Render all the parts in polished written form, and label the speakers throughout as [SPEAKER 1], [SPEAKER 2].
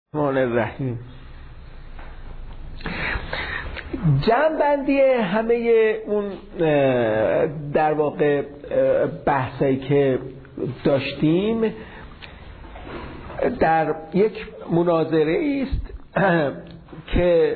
[SPEAKER 1] الرحمن الرحیم. جمع‌بندی همه اون در واقع بحثایی که داشتیم در یک مناظره است که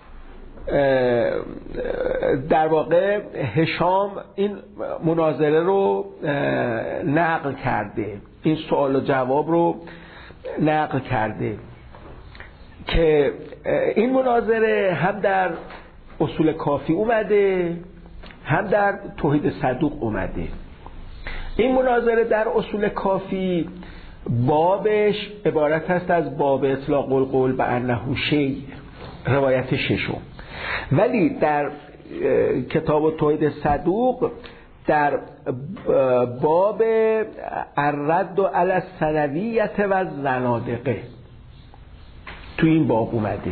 [SPEAKER 1] در واقع هشام این مناظره رو نقل کرده، این سوال و جواب رو نقل کرده که این مناظره هم در اصول کافی اومده هم در توحید صدوق اومده. این مناظره در اصول کافی بابش عبارت است از باب اطلاق القول بانه شیء، روایت ششم، ولی در کتاب توحید صدوق در باب الرد علی الثنویة و الزنادقه تو این باب اومده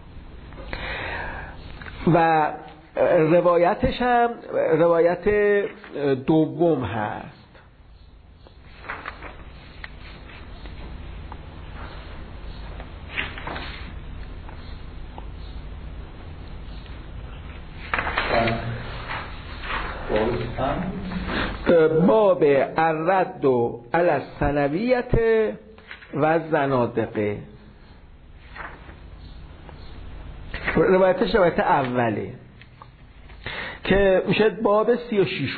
[SPEAKER 1] و روایتش هم روایت دوم هست. باب الرد علی الثنویة و الزنادقه، روایتش روایت اوله که میشه باب 36.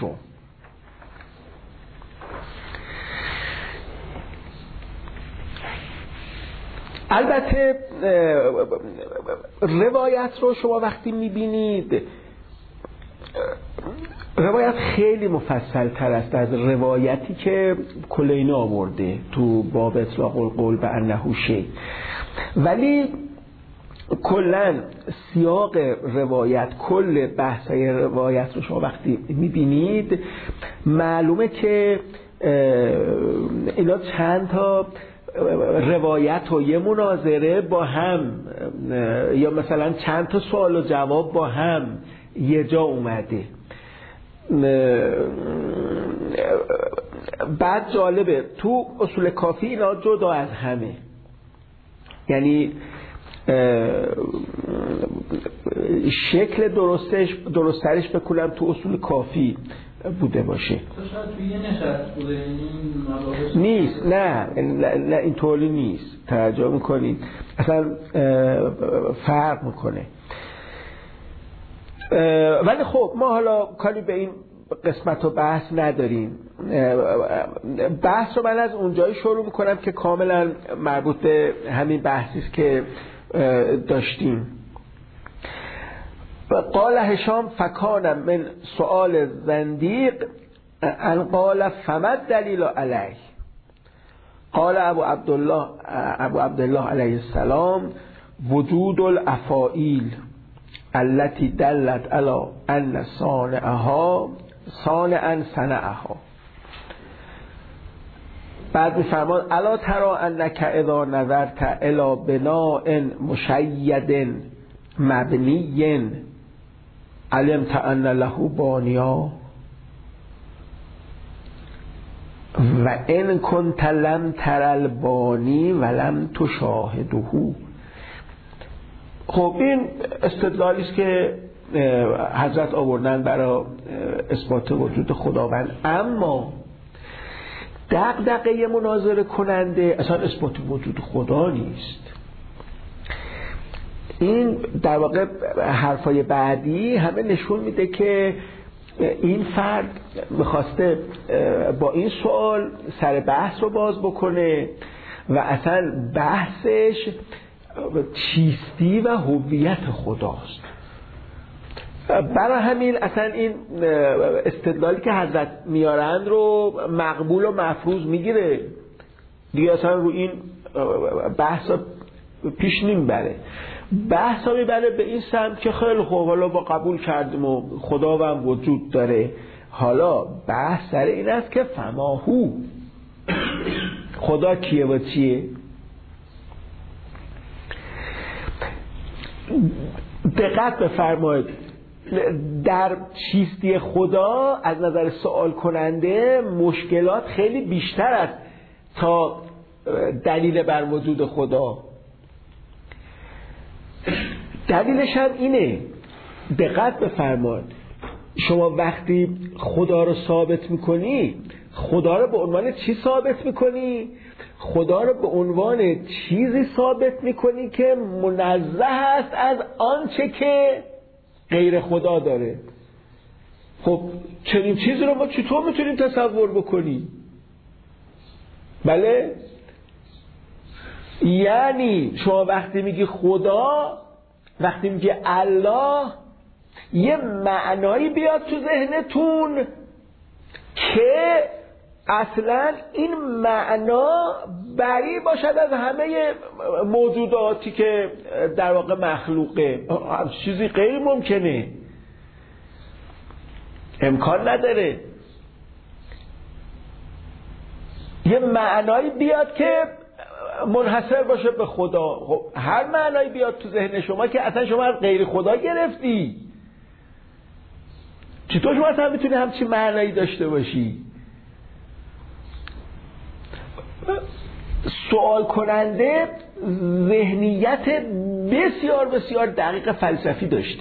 [SPEAKER 1] البته روایت رو شما وقتی میبینید روایت خیلی مفصل تر است از روایتی که کلینی آورده تو باب اطلاق القول بانه شیء، ولی کلن سیاق روایت، کل بحثای روایت رو شما وقتی میبینید معلومه که اینا چند تا روایت و یه مناظره با هم یا مثلا چند تا سوال و جواب با هم یه جا اومده. بعد جالبه تو اصول کافی اینا جدا از همه، یعنی شکل درسترش بکنم تو اصول کافی بوده باشه. نیست، نه اینطوری نیست، توجه میکنید اصلا فرق میکنه. ولی خب ما حالا کاری به این قسمت و بحث نداریم. بحث رو من از اونجایی شروع میکنم که کاملا مربوط به همین بحثی است که داشتیم. قال هشام فکان من سؤال زندیق ان قال فما الدلیل علیه. قال ابو عبدالله علیه السلام وجود الافاعیل التي دلت على ان صانعها صنعها. بعد میفرماد الا ترى انك اذا نظرت الى بناء مشید مبنی علمت ان له بانیا و ان كنت لم تر البانی ولم تشاهده. خب این استدلالی است که حضرت آوردن برای اثبات وجود خداوند، اما دغدغه مناظره کننده اصلا اثبات وجود خدا نیست. این در واقع حرفای بعدی همه نشون میده که این فرد میخواسته با این سوال سر بحث رو باز بکنه و اصلا بحثش چیستی و هویت خداست. برای همین اصلا این استدلالی که حضرت میارند رو مقبول و مفروض میگیره دیگه، اصلا رو این بحث پیش نمیبره. بحث میبره به این سمت که خیلی خوب حالا با قبول کردیم و خدا هم وجود داره، حالا بحث سر این است که فماهو، خدا کیه و چیه. دقت بفرمایید در چیستی خدا از نظر سوال کننده مشکلات خیلی بیشتر است تا دلیل بر وجود خدا. دلیلش هم اینه، دقت بفرمایید، شما وقتی خدا رو ثابت میکنی، خدا رو به عنوان چی ثابت میکنی؟ خدا رو به عنوان چیزی ثابت میکنی که منزه است از آنچه که غیر خدا داره. خب چنین چیزی رو ما چطور میتونیم تصور بکنیم؟ بله؟ یعنی شما وقتی میگی خدا، وقتی میگی الله، یه معنایی بیاد تو ذهنتون که اصلا این معنا بری باشد از همه موجوداتی که در واقع مخلوقه. چیزی غیر ممکنه، امکان نداره. یه معنایی بیاد که منحصر باشه به خدا. خب هر معنایی بیاد تو ذهن شما که اصلا شما از غیر خدا گرفتی، چطور شما اصلا میتونی همچین معنایی داشته باشی؟ سوال کننده ذهنیت بسیار بسیار دقیق فلسفی داشته،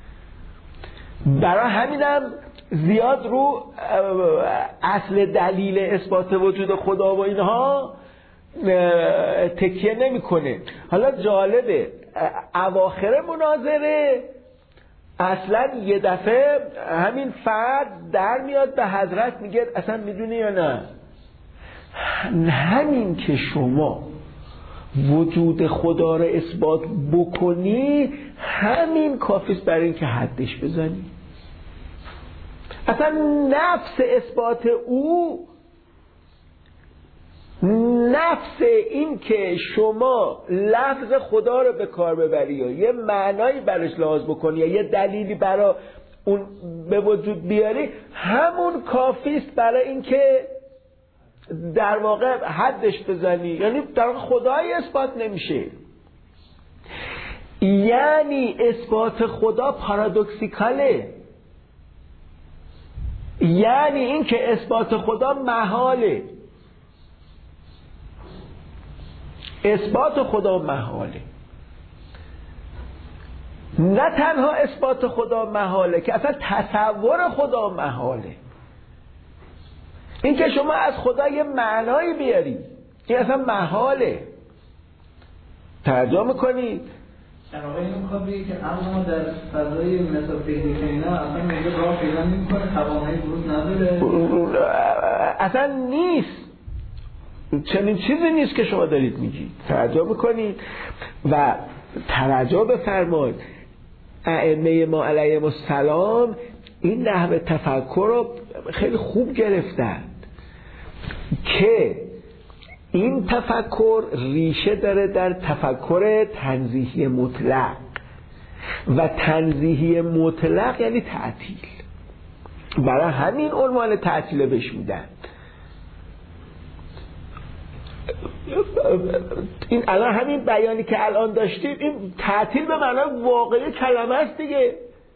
[SPEAKER 1] برای همینم زیاد رو اصل دلیل اثبات وجود خدا و اینها تکیه نمیکنه. حالا جالبه، اواخر مناظره اصلا یه دفعه همین فرد در میاد به حضرت میگه اصلا میدونی یا نه، همین که شما وجود خدا رو اثبات بکنی همین کافیست برای این که حدش بزنی. اصلا نفس اثبات او، نفس این که شما لفظ خدا رو به کار ببری یا یه معنایی براش لحاظ بکنی یا یه دلیلی برای اون به وجود بیاری، همون کافیست برای این که در واقع حدش بزنی. یعنی در واقع خدایی اثبات نمیشه. یعنی اثبات خدا پارادوکسیکاله، یعنی این که اثبات خدا محاله، اثبات خدا محاله. نه تنها اثبات خدا محاله که اصلا تصور خدا محاله. این که شما از خدا یه معنایی بیاری این اصلا محاله. توجه میکنید؟
[SPEAKER 2] در واقع این کاری که اما در فضای متافیزیک اینا اصلا میگه راه پیدا نمی‌کنه، توانایی ورود نداره،
[SPEAKER 1] اصلا نیست، چنین چیزی نیست که شما دارید میگید. توجه میکنید و توجه بفرمایید، ائمه ما علیهم السلام این نحوه تفکر رو خیلی خوب گرفتند که این تفکر ریشه داره در تفکر تنزیهی مطلق و تنزیهی مطلق یعنی تعطیل. برای همین عنوان تعطیل بهش میدن. این الان همین بیانی که الان داشتیم، این تعطیل به معنای واقعی کلمه است دیگه.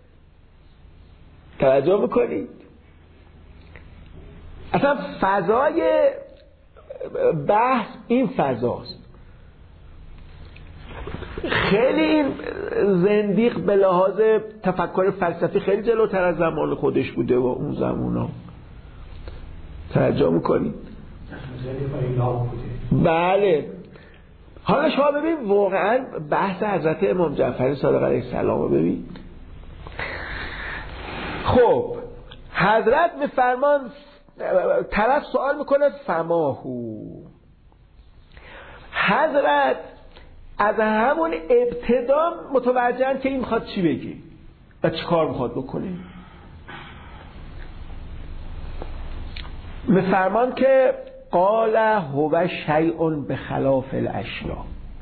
[SPEAKER 1] توجه میکنید؟ اصلا فضای بحث این فضاست. خیلی این زندیق به لحاظ تفکر فلسفی خیلی جلوتر از زمان خودش بوده و اون زمونا. توجه میکنید؟ بله. حالا شما ببین واقعا بحث حضرت امام جعفر صادق علیه السلام رو ببین. خب حضرت میفرمان، طرف سوال میکنه فماهو، حضرت از همون ابتدا متوجهن که این میخواد چی بگی و چی کار میخواد بکنه. میفرمان که قال هو شیء بخلاف الاشیاء،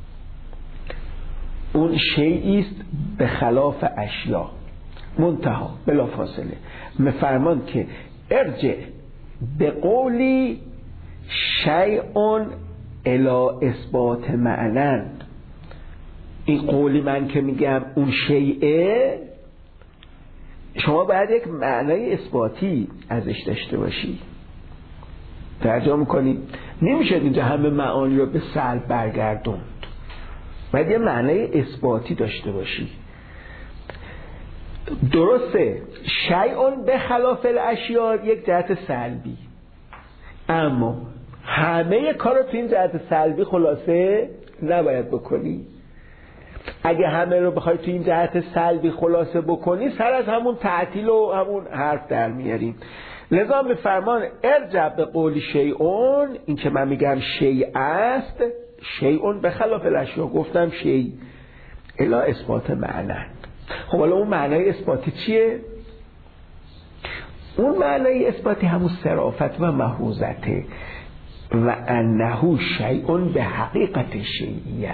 [SPEAKER 1] اون شیئی است به خلاف اشیا. منتها بلا فاصله میفرمان که ارجع به قولی شیء الی اثبات معنی. این قولی من که میگم اون شیء، شما باید یک معنای اثباتی ازش داشته باشی. توجه میکنید؟ نمیشه اینجا همه معانی رو به سلب برگردوند. باید یه معنای اثباتی داشته باشی. درسته شیء به خلاف الاشیاء یک جهت سلبی، اما همه کار رو تو این جهت سلبی خلاصه نباید بکنی. اگه همه رو بخوای تو این جهت سلبی خلاصه بکنی سر از همون تعطیل و همون حرف در میاریم. لذا میفرمان ارجع به قول شیئون، این که من میگم شیء است، شیئون به خلاف الاشیاء گفتم شیء الا اثبات معنی. خب حالا اون معنای اثباتی چیه؟ اون معنای اثباتی همون صرافت و محروزته و انه شیء به حقیقت شیئیت.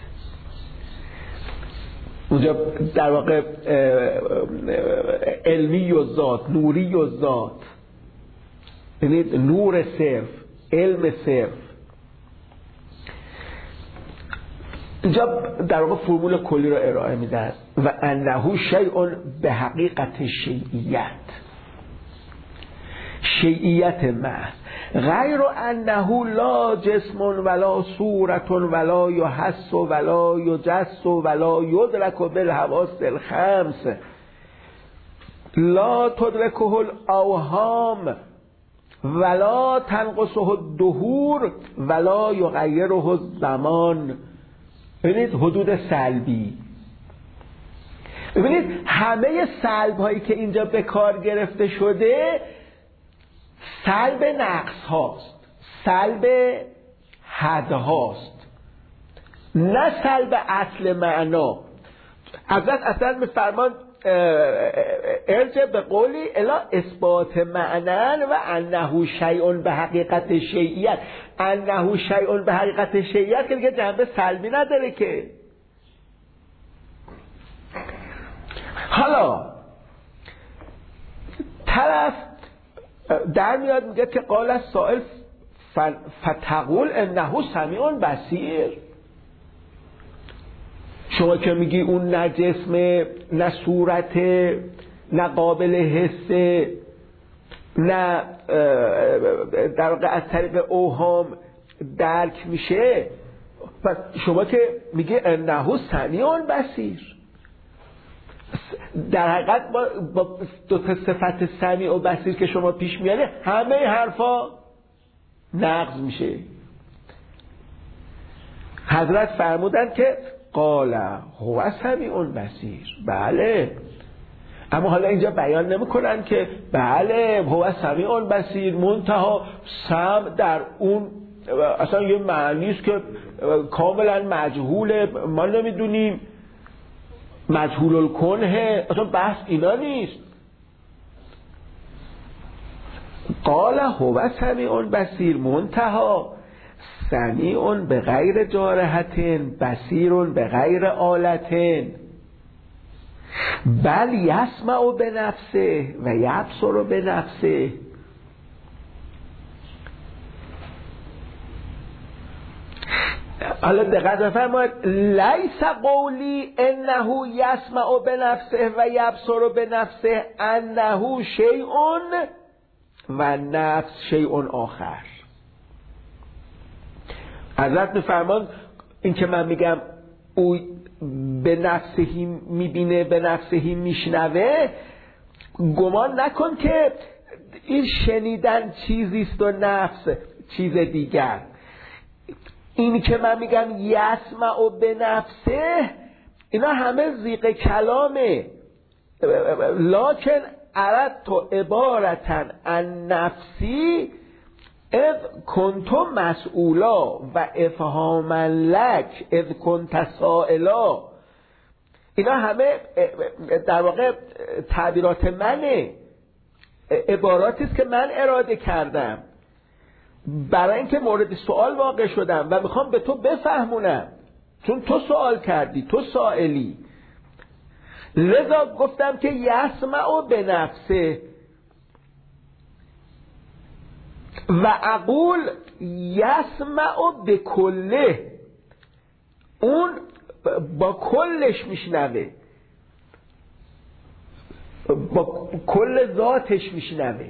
[SPEAKER 1] اونجا در واقع علمی و ذات، نوری و ذات، یعنی نور صرف، علم صرف. اینجا در واقع فرمول کلی رو ارائه میدن و انه شیء به حقیقت شیئیت، شیئیت محض، غیر انه لا جسم ولا صورت ولا یحس ولا یجس ولا یدرک بالحواس الخمس لا تدرکه الاوهام ولا تنقصه الدهور ولا یغیره الزمان. ببینید حدود سلبی، ببینید همه سلب هایی که اینجا به کار گرفته شده سلب نقص هاست، سلب حد هاست، نه سلب اصل معنا. اصلا میفرمان ارجع به قولی الا اثبات معنی و انه شیء به حقیقت شیئیت. انه شیء به حقیقت شیئیت که دیگه جنبه سلبی نداره که. حالا طرف در میاد میگه که قال السائل فتقول انه سمیع بصیر. شما که میگی اون نه جسمه، نه صورته، نه قابل حسه، نه در واقع از طریق اوهام درک میشه، پس شما که میگی انه سمیع بصیر، در حقیقت با دو تا صفت سمیع و بصیر که شما پیش میاره همه حرفا نقض میشه. حضرت فرمودن که قال هو سمیع بصیر، بله، اما حالا اینجا بیان نمیکنن که بله هو سمیع بصیر منتها سمع در اون اصلا یه معنیست که کاملا مجهوله، ما نمیدونیم، مجهول الکنه، اصلا بحث اینا نیست. قال هو سمیع بصیر منتها سمیع به غیر جارحتن بصیر به غیر آلتن بل یسمع به نفسه و یبصر به نفسه. حالا دقت بفرمایید لیس قولی انه یسمع به نفسه و یبصر به نفسه انه شیء و نفس شیء آخر. حضرت میفرمان این که من میگم او به نفسهی میبینه به نفسهی میشنوه، گمان نکن که این شنیدن چیزیست و نفس چیز دیگر. این که من میگم یسمع به نفسه اینا همه زیق کلامه، لکن اردت عبارتا عن نفسی اذ کنتم مسئولا و افهاما لک اذ کنت سائلا. اینا همه در واقع تعبیرات منه، عباراتی است که من اراده کردم برای اینکه مورد سوال واقع شدم و میخوام به تو بفهمونم، چون تو سوال کردی، تو سائلی. لذا گفتم که یسمع به نفسه و اقول یسمع به کله، اون با کلش میشنوه، با کل ذاتش میشنوه.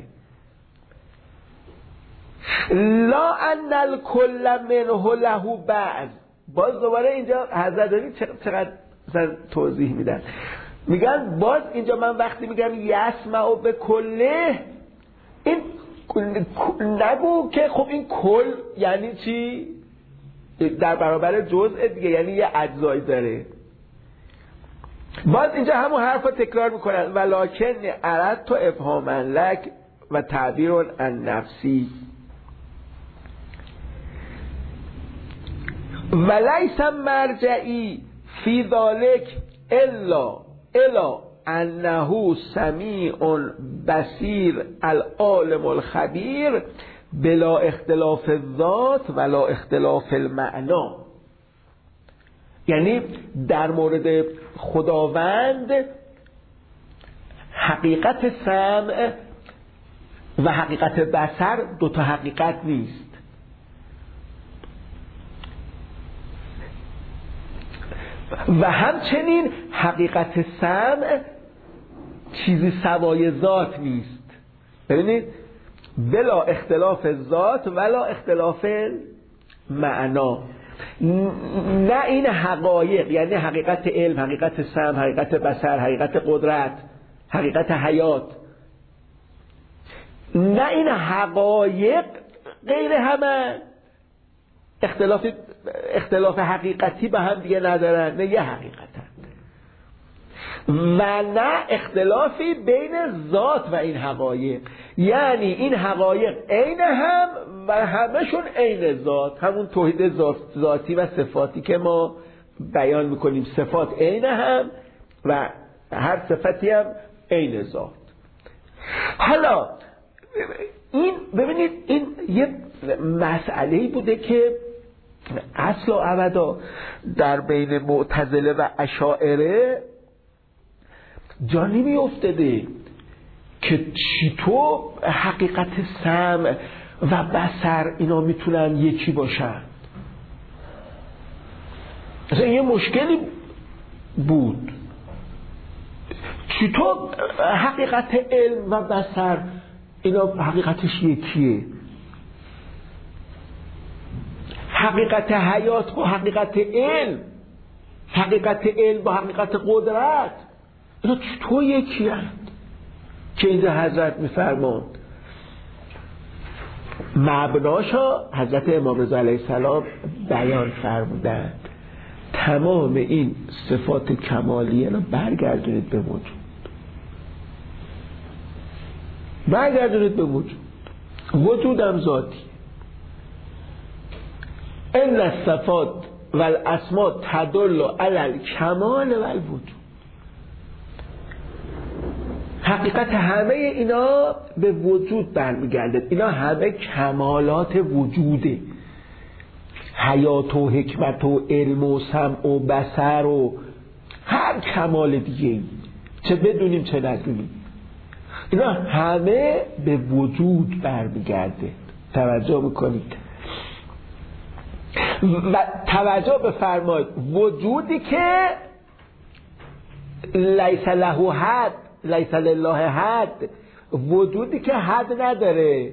[SPEAKER 1] لا ان الکل منه له بعض باز دوباره اینجا حضرت علی چقدر توضیح میدن، میگن باز اینجا من وقتی میگم یسمع به کله، این نگو که خب این کل یعنی چی در برابر جزء دیگه، یعنی یه اجزایی داره. باز اینجا همون حرف رو تکرار میکنن ولکن اردت افهاما لک و تعبیر عن نفسی ولیس مرجعی فی ذلک الا انه سمیع بصیر العالم الخبیر بلا اختلاف الذات ولا اختلاف المعنی. یعنی در مورد خداوند حقیقت سمع و حقیقت بصر دوتا حقیقت نیست. و همچنین حقیقت سمع چیزی سوای ذات نیست. ببینید بلا اختلاف ذات ولا اختلاف معنا. نه این حقایق یعنی حقیقت علم، حقیقت سمع، حقیقت بصر، حقیقت قدرت، حقیقت حیات، نه این حقایق غیر همه اختلاف حقیقتی به هم دیگه ندارن، نه یه حقیقتن. و نه اختلافی بین ذات و این حقایق، یعنی این حقایق عین هم و همشون عین ذات، همون توحید ذاتی و صفاتی که ما بیان میکنیم، صفات عین هم و هر صفتی هم عین ذات. حالا این ببینید این یه مسئله‌ای بوده که اصل و ابدا در بین معتزله و اشاعره جا نمی افتاده که چطور حقیقت سمع و بصر اینا میتونن یکی باشن. مثلا یه مشکلی بود، چطور حقیقت علم و بصر اینا حقیقتش یکیه، حقیقت حیات با حقیقت علم، حقیقت علم با حقیقت قدرت اینا چطور یکی هست؟ که اینجا حضرت میفرمان مبناشا حضرت امام رضا علیه السلام بیان فرمودند تمام این صفات کمالیه رو برگردونید به وجود، برگردونید به وجود. وجودم ذاتی، ان الصفات والاسماء تدل علی الکمال والوجود. حقیقت همه اینا به وجود برمیگرده، اینا همه کمالات وجوده، حیات و حکمت و علم و سمع و بصر و هر کمال دیگه، چه بدونیم چه ندونیم، اینا همه به وجود برمیگرده. توجه میکنید و توجه بفرمایید وجودی که لیس له حد، لیس لله حد، وجودی که حد نداره.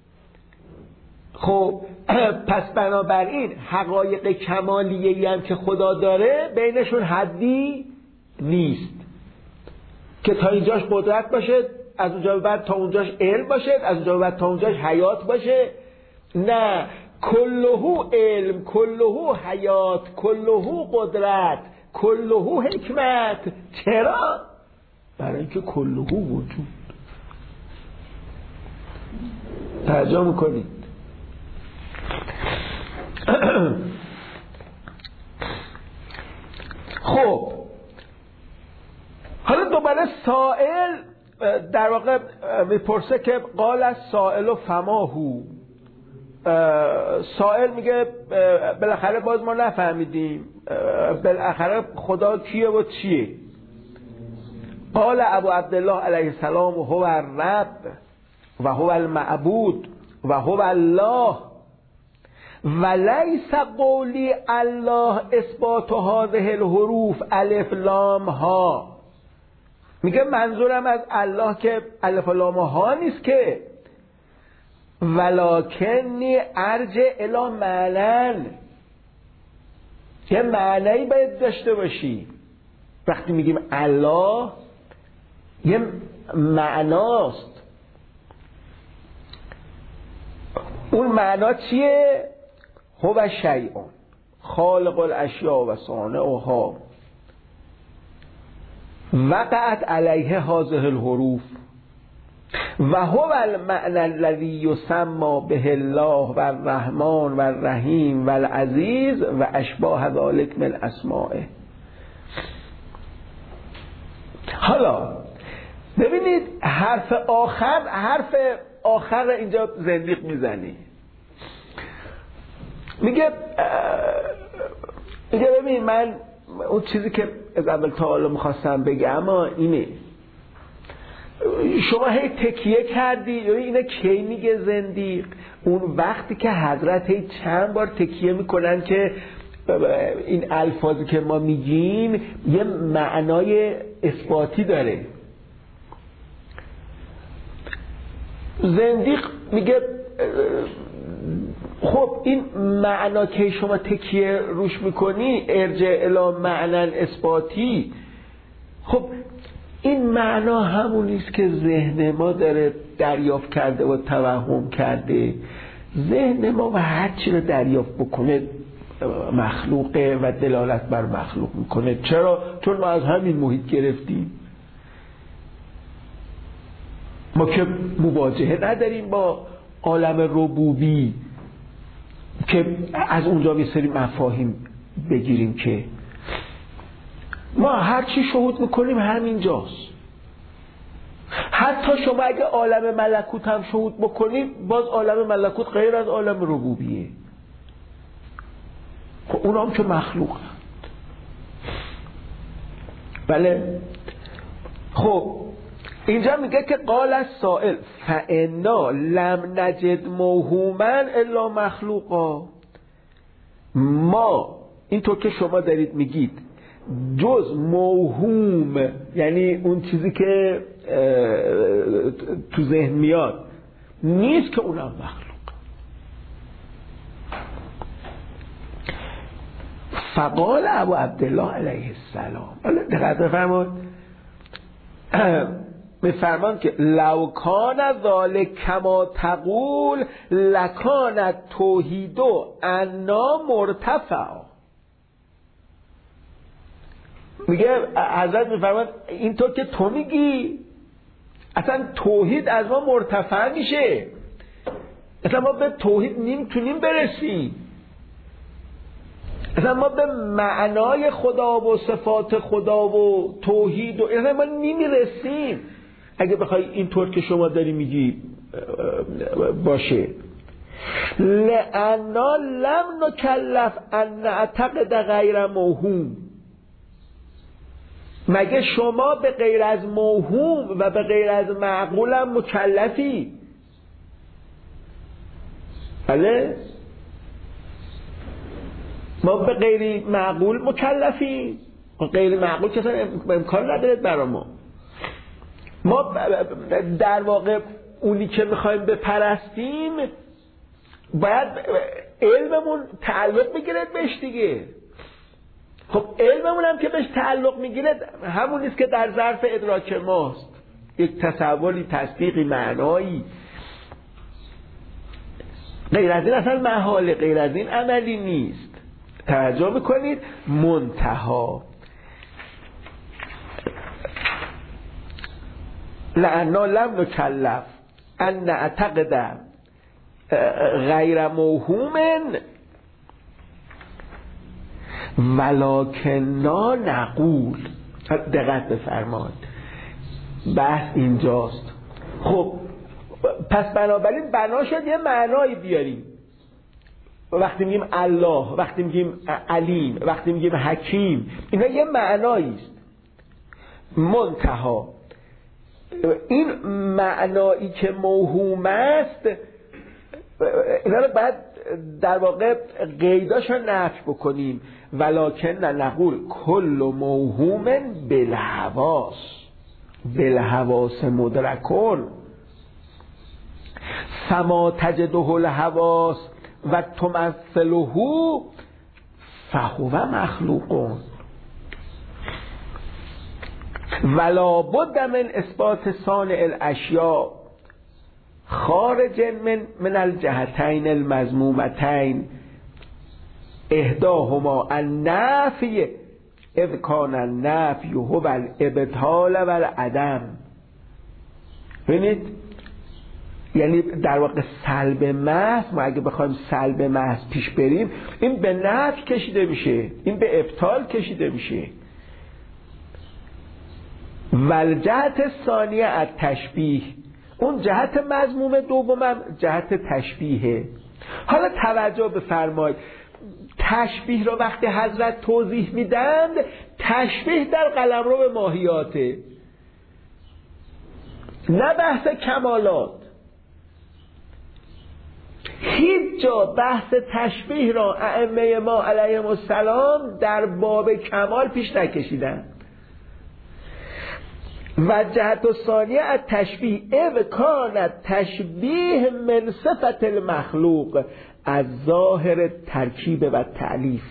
[SPEAKER 1] خب پس بنابراین حقایق کمالیه‌ای هم که خدا داره بینشون حدی نیست که تا اینجاش قدرت باشه، از اونجا بعد تا اونجاش علم باشه، از اونجا بعد تا اونجاش حیات باشه. نه، کلهو علم، کلهو حیات، کلهو قدرت، کلهو حکمت. چرا؟ برای اینکه کلهو وجود. توجه میکنید؟ خب حالا دوباره سائل در واقع میپرسه که قال السائل و فماهو. سائل میگه بالاخره باز ما نفهمیدیم بالاخره خدا کیه و چیه. قال ابو عبدالله علیه السلام هو الرب و هو المعبود و هو الله ولیس قولی الله اثبات هذه الحروف الف لام ها. میگه منظورم از الله که الف و لام ها نیست که، ولکنی ارجع الی معنن. یه معنی باید داشته باشی. وقتی میگیم الله یه معناست. اون معنا چیه؟ هو شیء خالق الاشیاء و صانعها وقعت علیه هذه الحروف و هو المعنى الذي يسمى به الله و الرحمن و الرحیم و العزیز و اشباه ذلك من اسمائه. حالا ببینید حرف آخر اینجا زندیق میزنی. میگه ببین من اون چیزی که از اول تا حالا میخواستم بگم اینه، شما هی تکیه کردی. اینه کی میگه زندیق؟ اون وقتی که حضرت هی چند بار تکیه میکنن که این الفاظی که ما میگیم یه معنای اثباتی داره. زندیق میگه خب این معنا که شما تکیه روش میکنی ارجع الی معنا اثباتی، خب این معنا همونیست که ذهن ما داره دریافت کرده و توهم کرده. ذهن ما و هر چی رو دریافت بکنه مخلوقه و دلالت بر مخلوق میکنه. چرا؟ چون ما از همین محیط گرفتیم. ما که مواجهه نداریم با عالم ربوبی که از اونجا یه سری مفاهیم بگیریم، که ما هر چی شهود میکنیم همینجاست. حتی شما اگه عالم ملکوت هم شهود بکنید باز عالم ملکوت غیر از عالم ربوبیه. خب اونا هم که مخلوق هست. بله. خب اینجا میگه که قال السائل فانا لم نجد موهوما الا مخلوقا. ما اینطور که شما دارید میگید جز موهوم، یعنی اون چیزی که تو ذهن میاد نیست که اونم مخلوق. فقال ابو عبدالله علیه السلام، حالا دقت بفرمایید، میفرمان که لو کان ذالک کما تقول لکان توحید انا مرتفع. میگه حضرت میفرمان اینطور که تو میگی اصلا توحید از ما مرتفع میشه، اصلا ما به توحید نمیتونیم برسیم، اصلا ما به معنای خدا و صفات خدا و توحید و اصلا ما نمیرسیم اگه بخوای اینطور که شما داری میگی باشه. لأننا لم نکلف ان نعتقد غیر موهوم. مگه شما به غیر از موهوم و به غیر از معقول هم مکلفی؟ بله؟ ما به غیر معقول مکلفی؟ غیر معقول که اصلا امکان نداره برای ما. ما در واقع اونی که میخوایم بپرستیم باید علممون تعلق بگیره بهش دیگه. خب علممون هم که بهش تعلق میگیره همون نیست که در ظرف ادراک ماست، یک تصوری، تصدیقی، معنایی. غیر از این اصلا محاله، غیر از این عملی نیست. توجه میکنید؟ منتها لأننا لم نکلف ان نعتقد غیر موهوم ولکننا نقول. دقت بفرمایید، بحث اینجاست. خب پس بنابراین بنا شد یه معنایی بیاریم. وقتی میگیم الله، وقتی میگیم علیم، وقتی میگیم حکیم، اینا یه معنایی است. منتها این معنایی که موهوم است اینا رو باید در واقع قیداشو نفی بکنیم. ولکن نقول کل موهوم بالحواس مدرکون فما تجده الحواس و تمثله فهو مخلوق ولا بد من اثبات صانع الاشیاء خارج من الجهتین المذمومتین احداهما النفی اذ کان النفی هو الابطال و العدم. ببینید یعنی در واقع سلب محض، ما اگه بخوایم سلب محض پیش بریم این به نفی کشیده میشه، این به ابطال کشیده میشه. والجهت ثانیه از تشبیه، اون جهت مذموم دومم جهت تشبیهه. حالا توجه بفرمایید، تشبیه را وقتی حضرت توضیح میدند تشبیه در قلمرو ماهیاته، نه بحث کمالات. هیچ جا بحث تشبیه را ائمه ما علیهم السلام در باب کمال پیش نکشیدن. و جهت الثانیه از تشبیه اذ کان تشبیه من صفت المخلوق از ظاهر ترکیب و تألیف.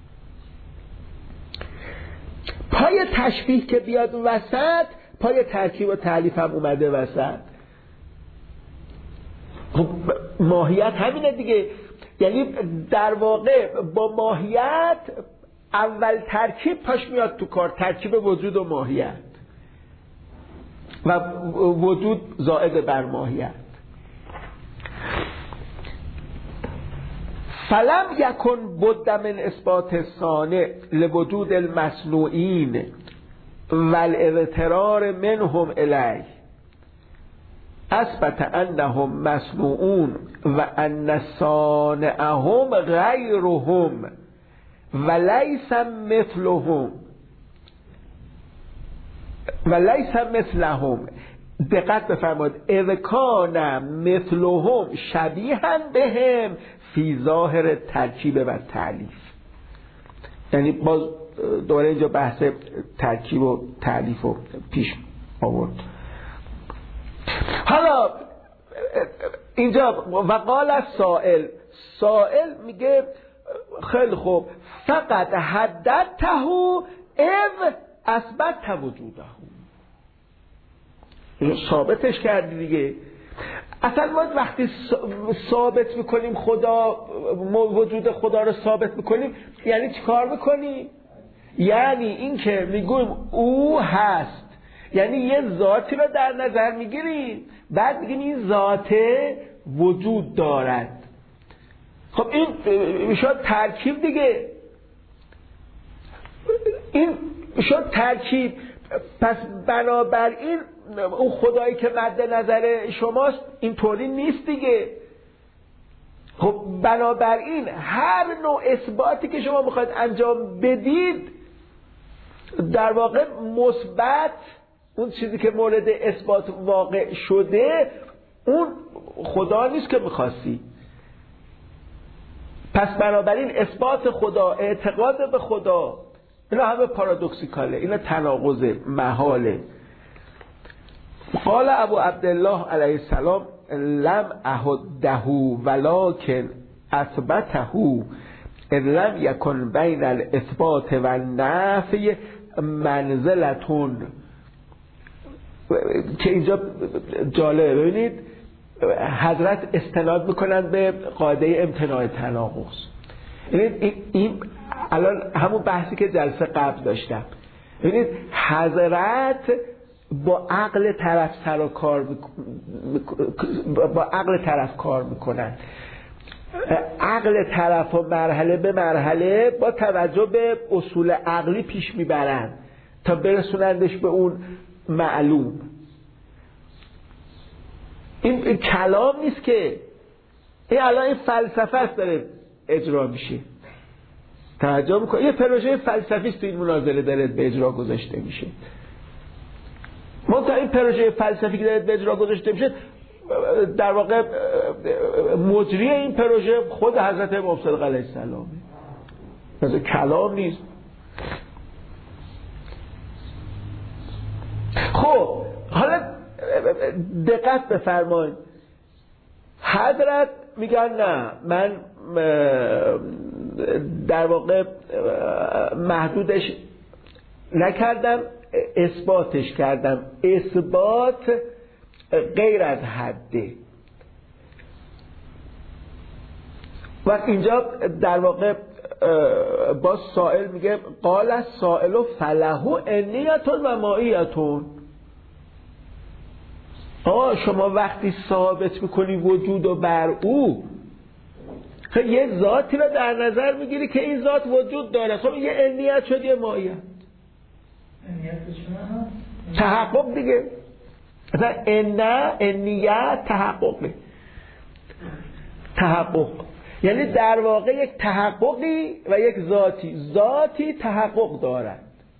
[SPEAKER 1] پای تشبیه که بیاد وسط، پای ترکیب و تألیف هم اومده وسط. خب ماهیت همینه دیگه، یعنی در واقع با ماهیت اول ترکیب پاش میاد تو کار، ترکیب وجود و ماهیت و وجود زائد بر ماهیت. فلم یکن بد من اثبات صانع لوجود المصنوعین والاضطرار منهم الیه اثبت انهم مصنوعون و ان صانعهم غیرهم وليس مثلهم وليس مثلهم. دقت بفرمایید، اذ کان مثلهم شبیها بهم فی ظاهر ترکیب و تألیف. یعنی باز دوباره اینجا بحث ترکیب و تألیف رو پیش آورد. حالا اینجا وقال السائل، سائل میگه خیلی خوب فقط حددته اذ اثبت وجوده، ثابتش کردی دیگه. اصلا ما وقتی ثابت میکنیم خدا، وجود خدا رو ثابت میکنیم، یعنی چی کار میکنیم؟ یعنی این که میگویم او هست، یعنی یه ذاتی رو در نظر میگیریم، بعد میگیم این ذات وجود دارد. خب این میشد ترکیب دیگه، این شد ترکیب. پس بنابراین اون خدایی که مد نظر شماست اینطوری نیست دیگه. خب بنابراین هر نوع اثباتی که شما میخواید انجام بدید در واقع مثبت، اون چیزی که مورد اثبات واقع شده اون خدا نیست که میخواستی. پس بنابراین اثبات خدا، اعتقاد به خدا، اینا همه پارادوکسیکاله، اینا تناقض محاله. قال ابو عبدالله علیه السلام لم احده ولکن اثبته ان لم یکن بین الاثبات و النفی منزلتون. که اینجا جالبه، ببینید حضرت استناد میکنن به قاعده امتناع تناقض. این الان همون بحثی که جلسه قبل داشتم، ببینید حضرت با عقل طرف سر و کار با عقل طرف کار میکنن. عقل طرف و مرحله به مرحله با توجه به اصول عقلی پیش میبرن تا برسونندش به اون معلوم. این کلام نیست که، این الان این فلسفه است داره اجرا میشه. توجه میکنه یه پروژه فلسفی است تو این مناظره داره به اجرا گذاشته میشه. منتها این پروژه فلسفی که داره به اجرا گذاشته میشه در واقع مجری این پروژه خود حضرت امام صادق علیه السلامه، مثلا کلام نیست. خب حالا دقت بفرمایید، حضرت میگن نه، من در واقع محدودش نکردم، اثباتش کردم. اثبات غیر از حده. و اینجا در واقع باز سائل میگه قال السائل فله انیتون و مائیتون. شما وقتی ثابت میکنی وجود و بر او، یه ذاتی رو در نظر میگیری که این ذات وجود داره، خب یه انیت شد یه مائیت. تحقق دیگه. مثلا انیت تحقق یعنی در واقع یک تحققی و یک ذاتی تحقق دارد،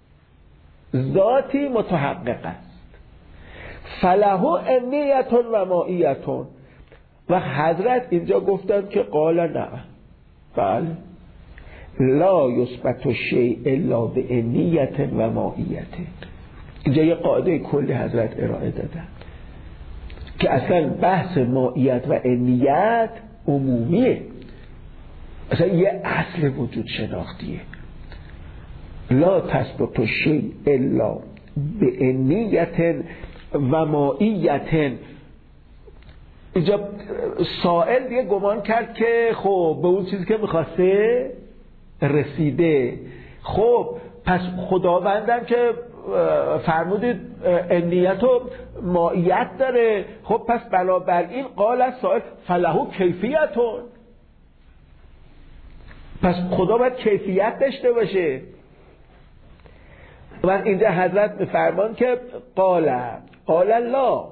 [SPEAKER 1] ذاتی متحقق است. فله انیتون و مائیتون. و حضرت اینجا گفتن که قال نه، بله، لا یثبت الشیء الا بانیت و مائیت. اینجا یه قاعده کلی حضرت ارائه دادن که اصلا بحث مائیت و انیت عمومیه، اصلا یه اصل وجود شناختیه. لا تثبت الشیء الا بانیت و مائیت. اینجا سائل دیگه گمان کرد که خب به اون چیزی که میخواسته رسیده. خب پس خداوندم که فرمودید انیت و مائیت داره، خب پس بنابراین قال السائل فله کیفیتون، پس خدا باید کیفیت داشته باشه. و اینجا حضرت میفرمان که قال الله،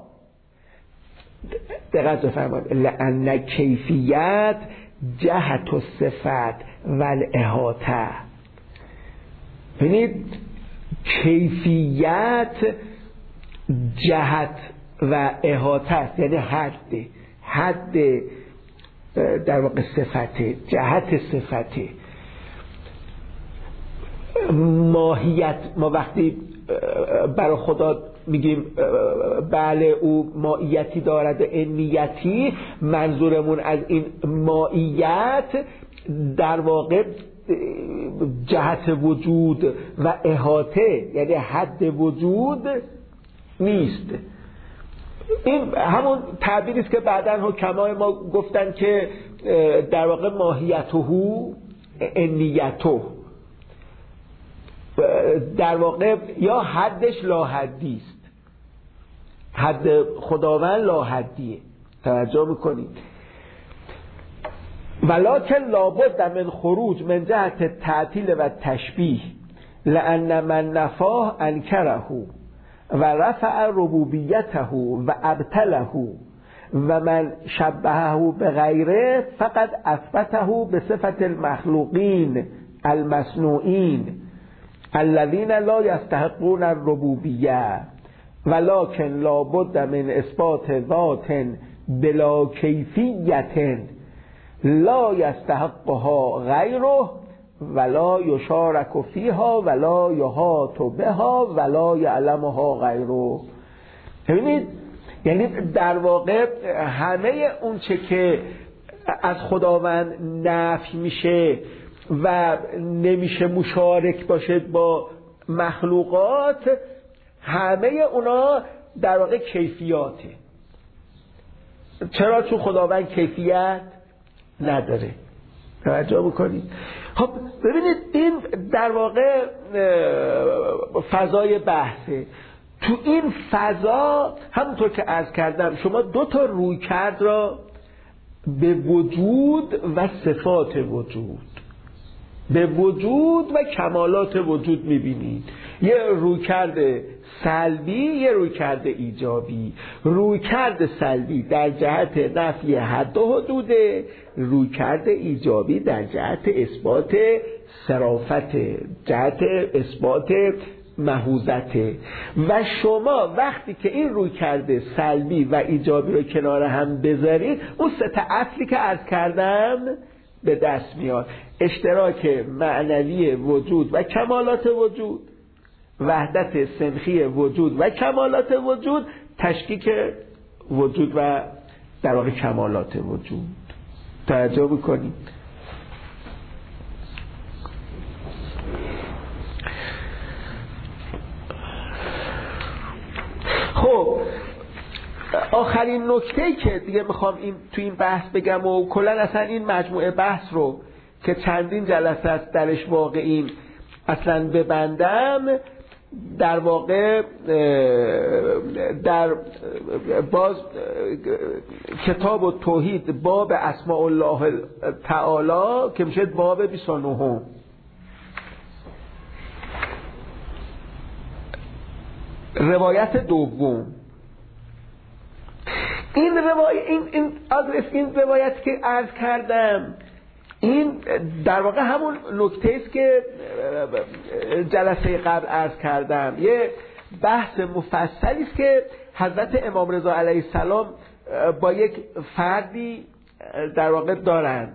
[SPEAKER 1] دقت بفرمایید، لأن کیفیت جهت الصفت و الاحاطه. ببینید کیفیت جهت و احاطه است، یعنی حد در واقع صفته، جهت صفته. ماهیت، ما وقتی برای خدا میگیم بله او مائیتی دارد انیتی، منظورمون از این مائیت در واقع جهت وجود و احاطه، یعنی حد وجود نیست. این همون تعبیری است که بعداً حکمای ما گفتن که در واقع ماهیته انیته، در واقع یا حدش لاحدی است، حد خداوند لاحدیه. توجه میکنید. ولکن لابد من خروج من جهت تعطیل و تشبیه، لأن من نفاه انکره و رفع ربوبیته و ابطله و من شبهه بغیره فقد اثبته بصفت المخلوقین المصنوعین الذين لا يستحقون الربوبیه، ولكن لابد من اثبات ذات بلا کیفیت لا یستحقها غیره ولا یشارک فیها ولا یحاط بها ولا یعلمها غیره. ببینید، یعنی در واقع همه اون چه که از خداوند نفی میشه و نمیشه مشارک باشد با مخلوقات، همه اونا در واقع کیفیاته. چرا؟ چون خداوند کیفیت نداره. توجه بکنید. خب ببینید، این در واقع فضای بحثه. تو این فضا همونطور که عرض کردم شما دو تا رویکرد را به وجود و صفات وجود، به وجود و کمالات وجود میبینید. یه رویکرد سلبی، یه رویکرد ایجابی. رویکرد سلبی در جهت نفی حد و حدوده، رویکرد ایجابی در جهت اثبات صرافت، جهت اثبات محوزته. و شما وقتی که این رویکرد سلبی و ایجابی رو کنار هم بذارید، اون سه تا اصلی که عرض کردم به دست میاد: اشتراک معنوی وجود و کمالات وجود، وحدت سنخی وجود و کمالات وجود، تشکیک وجود و در واقع کمالات وجود. توجه بکنید. خب آخرین نکته‌ای که دیگه میخوام تو این بحث بگم و کلا اصلا این مجموعه بحث رو که چندین جلسه است درش واقعیم اصلا ببندم، در واقع در باز کتاب التوحید باب اسماء الله تعالی که میشه باب 29 روایت دوم، این روایت که عرض کردم این در واقع همون نکته است که جلسه قبل عرض کردم، یه بحث مفصلی است که حضرت امام رضا علیه السلام با یک فردی در واقع دارند.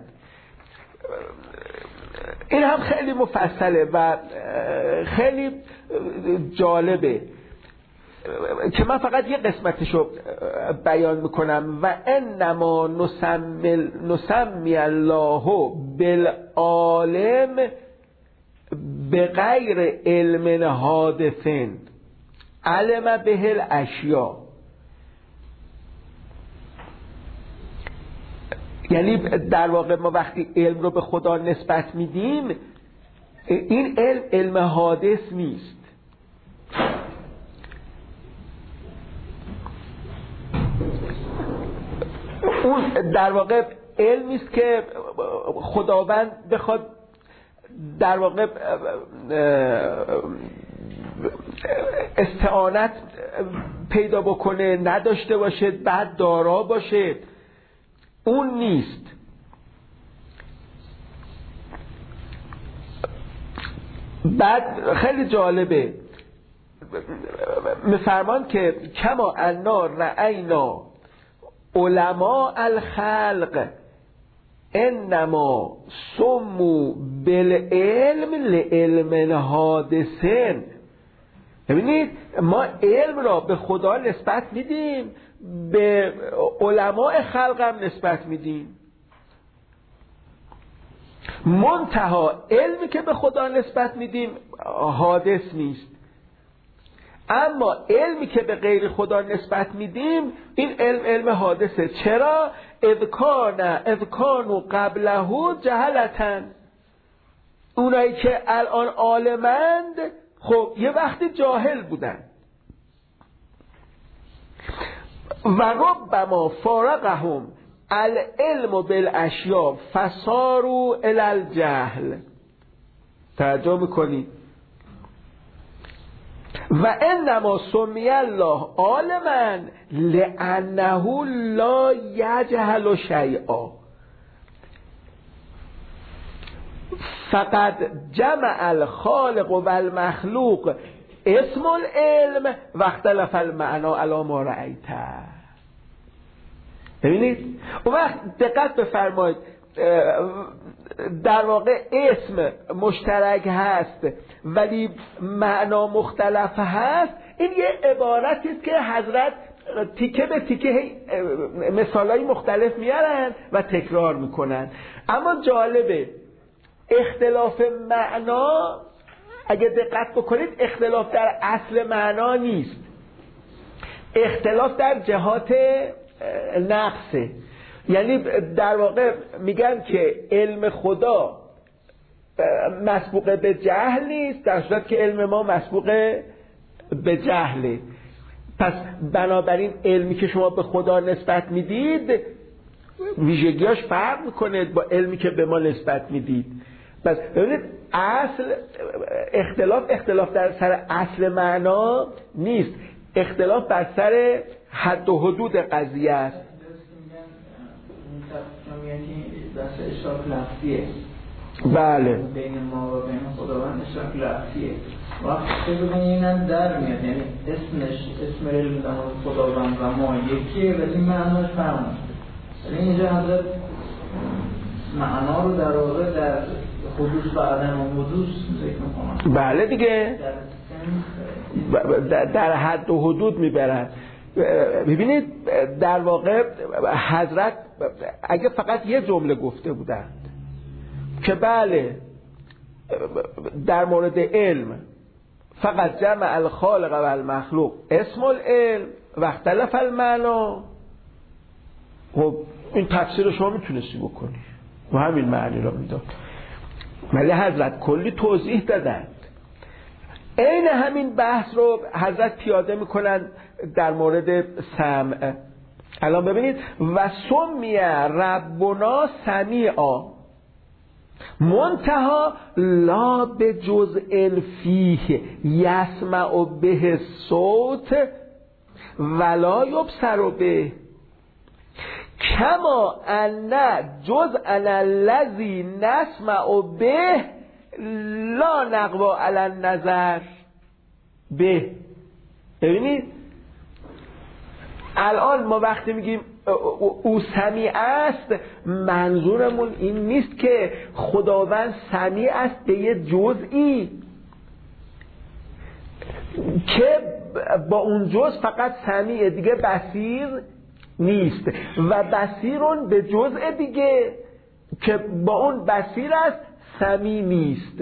[SPEAKER 1] این هم خیلی مفصله و خیلی جالبه که من فقط یه قسمتشو بیان میکنم. و انما نسمی الله بالعالم بغیر علم حادث علم به الاشیاء، یعنی در واقع ما وقتی علم رو به خدا نسبت میدیم این علم حادث نیست. اون در واقع علمی است که خداوند بخواد در واقع استعانت پیدا بکنه، نداشته باشه بعد دارا باشه، اون نیست. بعد خیلی جالبه میفرمان که کما انا رأینا علماء الخلق انما سمو بالعلم لعلم حادثن. ببینید ما علم را به خدا نسبت میدیم، به علماء خلق هم نسبت میدیم، منتها علمی که به خدا نسبت میدیم حادث نیست، اما علمی که به غیر خدا نسبت میدیم این علم حادثه. چرا؟ اذ کانوا قبله جهلتن، اونایی که الان عالمند خب یه وقتی جاهل بودن. و ربما فارقهم العلم بالاشیاء فصاروا الی الجهل. توجه میکنید؟ و انما سمی الله عالما لانه لا یجهل شیئا فقد جمع الخالق و المخلوق اسم العلم و اختلف المعنى علی ما رأیته. ببینید اون وقت دقت بفرمایید، در واقع اسم مشترک هست ولی معنا مختلف هست. این یه عبارتی است که حضرت تیکه به تیکه مثالای مختلف میارن و تکرار میکنن. اما جالبه اختلاف معنا اگه دقت بکنید اختلاف در اصل معنا نیست، اختلاف در جهات نقصه. یعنی در واقع میگن که علم خدا مسبوق به جهل نیست، در صورت که علم ما مسبوق به جهله. پس بنابراین علمی که شما به خدا نسبت میدید ویژگیاش فرق میکنه با علمی که به ما نسبت میدید. پس ببینید اصل اختلاف در سر اصل معنا نیست، اختلاف بر سر حد و حدود قضیه است.
[SPEAKER 2] بحث اشراک لفظیه.
[SPEAKER 1] بله.
[SPEAKER 2] بین ما و بین خداوند اشراک لفظیه. وقتی که بگن اینم در میاد، یعنی اسم علم در خداوند و ما یکیه و این معناش فرق میکنه. یعنی اینجا حضرت معنا رو در واقع در حدوث و عدم و حدوث ذکر میکنن.
[SPEAKER 1] بله دیگه. در حد و حدود میبرن. ببینید در واقع حضرت اگه فقط یه جمله گفته بودند که بله در مورد علم فقط جمع الخالق و المخلوق اسم العلم و اختلف المعنا. خب این تفسیر رو شما میتونستی بکنی و همین معنی رو میداد، ولی حضرت کلی توضیح دادند. این همین بحث رو حضرت پیاده میکنن در مورد سمع. الان ببینید و سمیه ربنا سمیعا منتها لا به جزء فیه یسمع به صوت ولا یبصر به کما ان جزء الذی نسمع به لا نقوا علی النظر به. ببینید الان ما وقتی میگیم او سمیع است، منظورمون این نیست که خداوند سمیع است به یه جزئی که با اون جزء فقط سمیع، دیگه بصیر نیست، و بصیرون به جزء دیگه که با اون بصیر است سمیع نیست.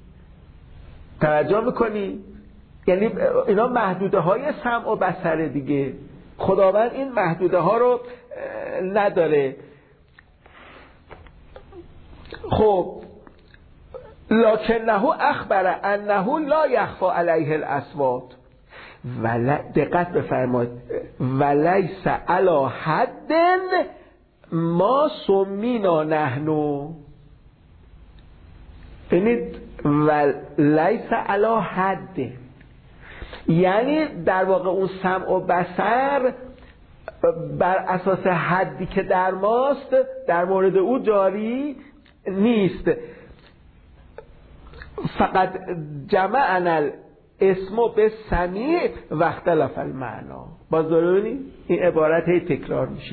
[SPEAKER 1] توجه میکنی؟ یعنی اینا محدوده های سمع و بصر دیگه، خداوند این محدوده ها رو نداره. خب لکنه اخبر انه لا یخفی علیه الاصوات دقت بفرمایید ولیس علی حد ما سمینا نحنو. ببینید ولیس علی حد، یعنی در واقع اون سمع و بصر بر اساس حدی که در ماست در مورد او جاری نیست. فقط جمعنا الاسم به سمیع و اختلف المعنا. باز ببینید این عبارت هی تکرار میشه.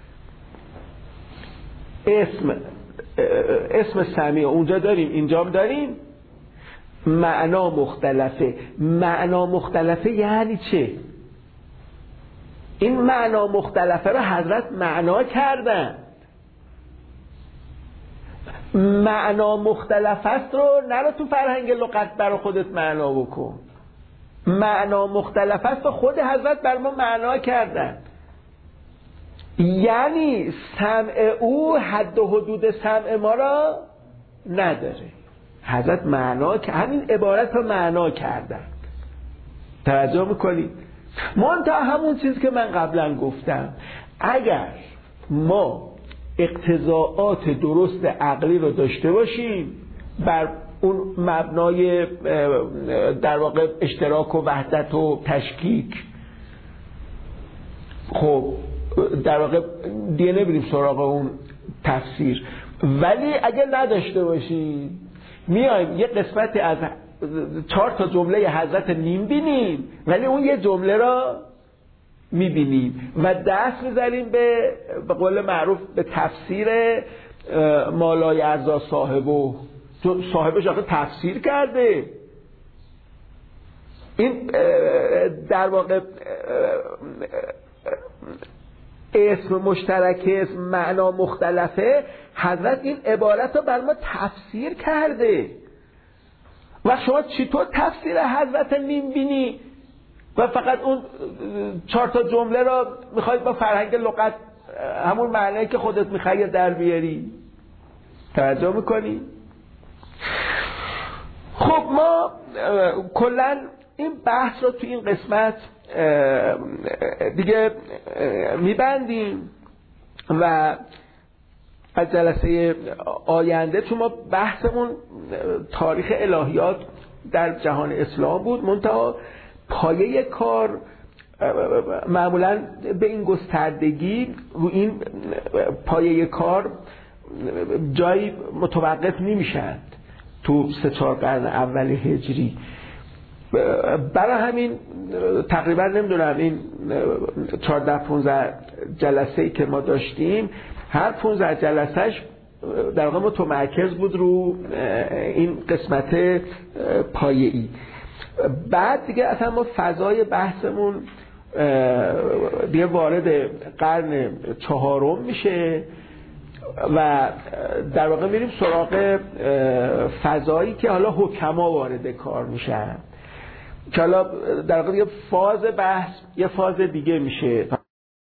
[SPEAKER 1] اسم سمیع اونجا داریم اینجا داریم، معنا مختلفه. معنا مختلفه یعنی چه؟ این معنا مختلفه رو حضرت معنا کردن. معنا مختلف است رو نرو تو فرهنگ لغت برای خودت معنا بکن. معنا مختلف است رو خود حضرت بر ما معنا کردن. یعنی سمع او حد و حدود سمع ما را نداره. حضرت معنا که همین عبارت رو معنا کردن. توجه میکنید؟ منتها همون چیز که من قبلا گفتم، اگر ما اقتضاعات درست عقلی رو داشته باشیم بر اون مبنای در واقع اشتراک و وحدت و تشکیک، خب در واقع دیگه نبریم سراغ اون تفسیر. ولی اگه نداشته باشیم میایم یه قسمتی از 4 تا جمله حضرت نیم بینیم ولی اون یه جمله را میبینیم و دست میذاریم به قول معروف به تفسیر مالای ارزا صاحبو. صاحبش آخه تفسیر کرده. این در واقع اسم مشترک، اسم معنا مختلفه، حضرت این عبارت رو بر ما تفسیر کرده. و شما چطور تفسیر حضرت میبینی و فقط اون 4 تا جمله را میخواید با فرهنگ لغت همون معنی که خودت میخوای در بیاری؟ توجه میکنی؟ خب ما کلن این بحث رو تو این قسمت دیگه میبندیم و از جلسه آینده، چون ما بحثمون تاریخ الهیات در جهان اسلام بود، منتها پایه کار معمولا به این گستردگی رو این پایه کار جایی متوقف نمیشند تو 3-4 قرن اول هجری. برای همین تقریبا نمیدونم این 14-15 جلسه‌ای که ما داشتیم، هر 15 جلسهش در واقع متمرکز بود رو این قسمت پایه‌ای. بعد دیگه اصلا ما فضای بحثمون دیگه وارد قرن 4 میشه و در واقع میریم سراغ فضایی که حالا حکما وارد کار میشن. که حالا در واقع یه فاز بحث یه فاز دیگه میشه.